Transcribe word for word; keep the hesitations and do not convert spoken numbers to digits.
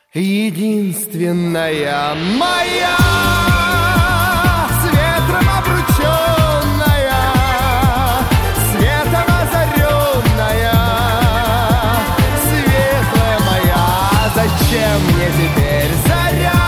единственная моя, с ветром обрученная, светом озаренная, светлая моя. Зачем мне теперь заря?